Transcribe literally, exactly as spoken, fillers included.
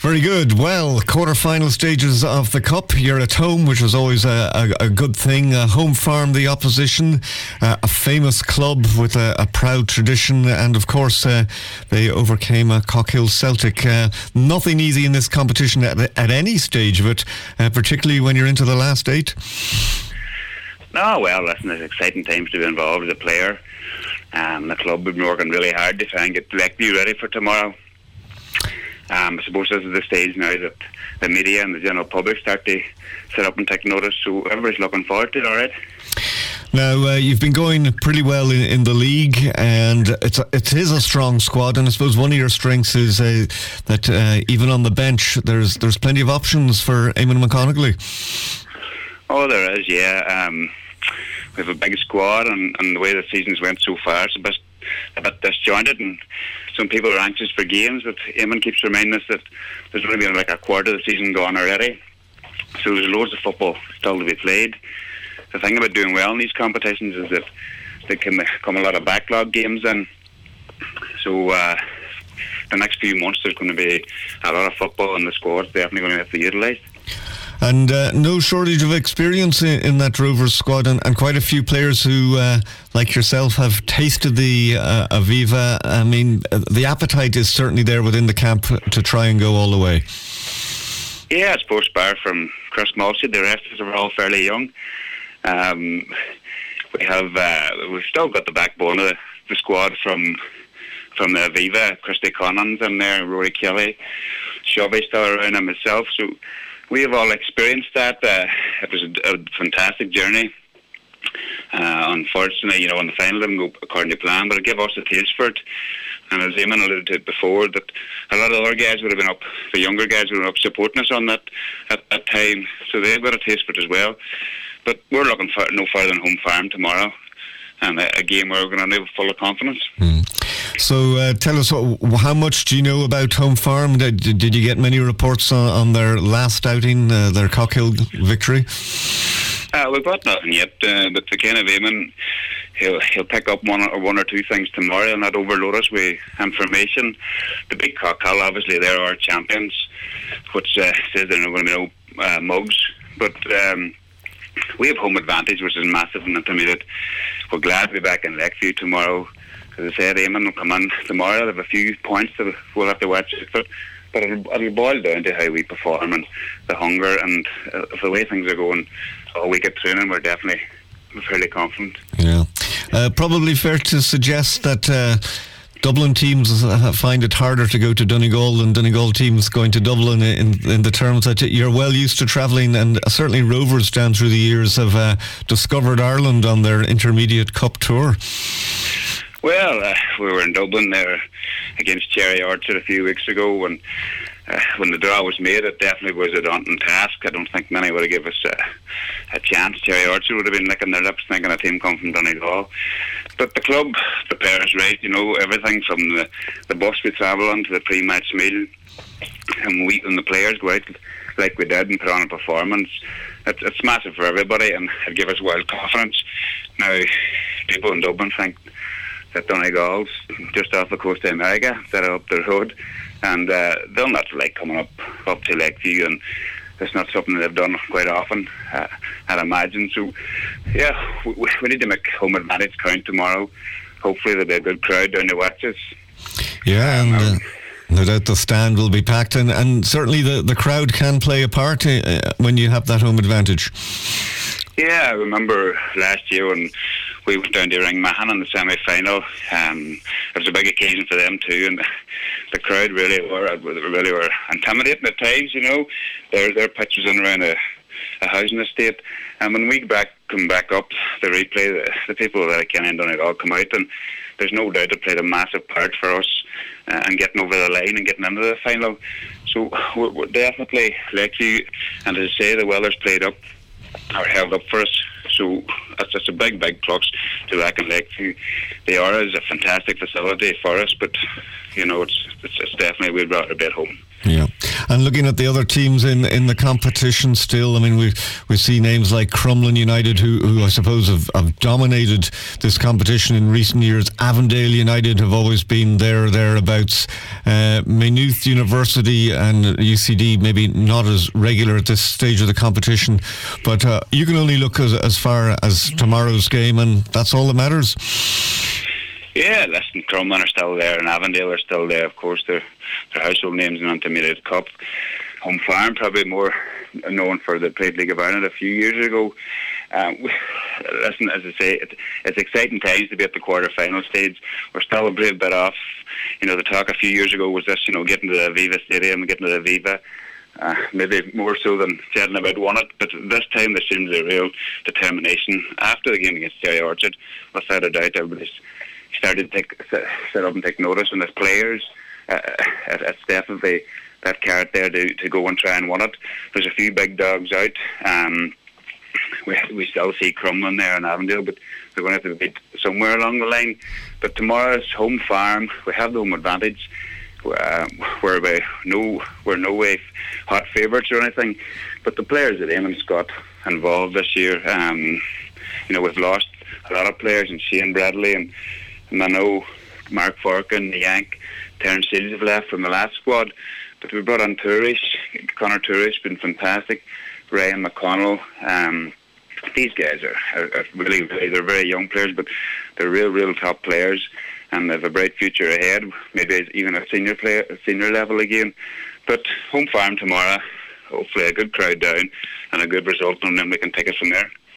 Very good. Well, quarter-final stages of the Cup. You're at home, which was always a, a, a good thing. Uh, home farm, the opposition, uh, a famous club with a, a proud tradition, and of course uh, they overcame a Cockhill Celtic. Uh, nothing easy in this competition at, at any stage of it, uh, particularly when you're into the last eight. No, well, listen, it's exciting times to be involved as a player. Um, the club have been working really hard to try and get Lakeview ready for tomorrow. Um, I suppose this is the stage now that the media and the general public start to sit up and take notice, so everybody's looking forward to it, alright? Now, uh, you've been going pretty well in, in the league, and it's a, it is a strong squad, and I suppose one of your strengths is uh, that uh, even on the bench, there's there's plenty of options for Eamon McConaughey. Oh, there is, yeah. Um, we have a big squad, and, and the way the seasons went so far, it's a bit, a bit disjointed, and some people are anxious for games, but Eamon keeps reminding us that there's only been like a quarter of the season gone already, so there's loads of football still to be played. The thing about doing well in these competitions is that there can come a lot of backlog games in, so uh, the next few months there's going to be a lot of football, and the squad's definitely going to have to utilise. And uh, no shortage of experience in, in that Rovers squad, and, and quite a few players who, uh, like yourself, have tasted the uh, Aviva. I mean, the appetite is certainly there within the camp to try and go all the way. Yeah, I suppose bar from Chris Mulsey, the rest of us are all fairly young. Um, we have uh, we've still got the backbone of the, the squad from from the Aviva, Christy Conans in there, Rory Kelly, Shovey still around, and myself. So we have all experienced that. Uh, it was a, a fantastic journey. Uh, unfortunately, you know, in the final it didn't go according to plan, but it gave us a taste for it. And as Eamon alluded to it before, that a lot of other guys would have been up, the younger guys would have been up supporting us on that at that time, so they've got a taste for it as well. But we're looking for no further than home farm tomorrow, and a, a game where we're going to live full of confidence. Mm. So uh, tell us, what, how much do you know about Home Farm? Did, did you get many reports on, on their last outing, uh, their Cockhill victory? Uh, we've got nothing yet, uh, but the kind of Eamon, he'll he'll pick up one or one or two things tomorrow and not overload us with information. The big Cockhill, obviously, they're our champions, which uh, says there are going to be no uh, mugs, but um, we have home advantage, which is massive and intermediate. We're glad to be back in Lakeview tomorrow. As I said, Eamon will come in tomorrow. They have a few points that we'll have to watch it, but, but it'll, it'll boil down to how we perform and the hunger, and uh, the way things are going all week at training, we're definitely fairly confident. Yeah. Uh, probably fair to suggest that uh, Dublin teams find it harder to go to Donegal than Donegal teams going to Dublin, in, in the terms that you're well used to travelling, and certainly Rovers down through the years have uh, discovered Ireland on their intermediate cup tour. Well, uh, we were in Dublin there against Cherry Orchard a few weeks ago, and uh, when the draw was made, it definitely was a daunting task. I don't think many would have given us a, a chance. Cherry Orchard would have been licking their lips thinking a team come from Donegal. But the club prepares right, you know, everything from the, the bus we travel on to the pre-match meal, and we and the players go out like we did and put on a performance. It's, it's massive for everybody, and it gave us wild confidence. Now, people in Dublin think that Donegal's just off the coast of America, that are up the road, and uh, they'll not like coming up up to Lakeview, and it's not something they've done quite often, uh, I'd imagine. So, yeah, we, we need to make home advantage count tomorrow. Hopefully there'll be a good crowd down the watches. Yeah, and uh, no doubt the stand will be packed, and, and certainly the, the crowd can play a part uh, when you have that home advantage. Yeah, I remember last year when we went down to Ringmahon in the semi-final. Um, it was a big occasion for them too, and the crowd really were really were intimidating at times. You know, their their pitch was in around a, a housing estate, and when we back come back up the replay, the, the people that I can end on it all come out, and there's no doubt it played a massive part for us uh, and getting over the line and getting into the final. So we're, we're definitely Lakeview, and as I say, the weather's played up. Are held up for us, so that's just a big, big plus to back in Lakeview. They are is a fantastic facility for us, but you know it's it's, it's definitely we'd rather be at home. Yeah, and looking at the other teams in, in the competition still, I mean, we we see names like Crumlin United, who, who I suppose have, have dominated this competition in recent years. Avondale United have always been there or thereabouts. Uh, Maynooth University and U C D maybe not as regular at this stage of the competition, but uh, you can only look as, as far as tomorrow's game, and that's all that matters. Yeah, listen, Crumlin are still there and Avondale are still there. Of course, they're, they're household names in the Intermediate Cup. Home Farm, probably more known for the played League of Ireland a few years ago. Um, listen, as I say, it, it's exciting times to be at the quarter-final stage. We're still a brave bit off. You know, the talk a few years ago was this, you know, getting to the Aviva Stadium and getting to the Aviva. Uh, maybe more so than chatting about won it, but this time there seems a real determination. After the game against Cherry Orchard, without a doubt, everybody's started to take, sit up and take notice, and as players, uh, it's definitely that carrot there to, to go and try and win it. There's a few big dogs out. Um, we we still see Crumlin there and Avondale, but they're going to have to beat somewhere along the line. But tomorrow's Home Farm, we have the home advantage. Uh, we're by no we're no way hot favourites or anything, but the players at Eamon Scott involved this year, um, you know, we've lost a lot of players, and Shane Bradley and And I know Mark Forkin, the Yank, Terence Seals have left from the last squad, but we brought on Tourish. Connor Tourish, been fantastic. Ryan McConnell. Um, these guys are, are, are really, really, they're very young players, but they're real, real top players, and they have a bright future ahead. Maybe even a senior player, a senior level again. But Home Farm tomorrow, hopefully a good crowd down and a good result, and then we can take it from there.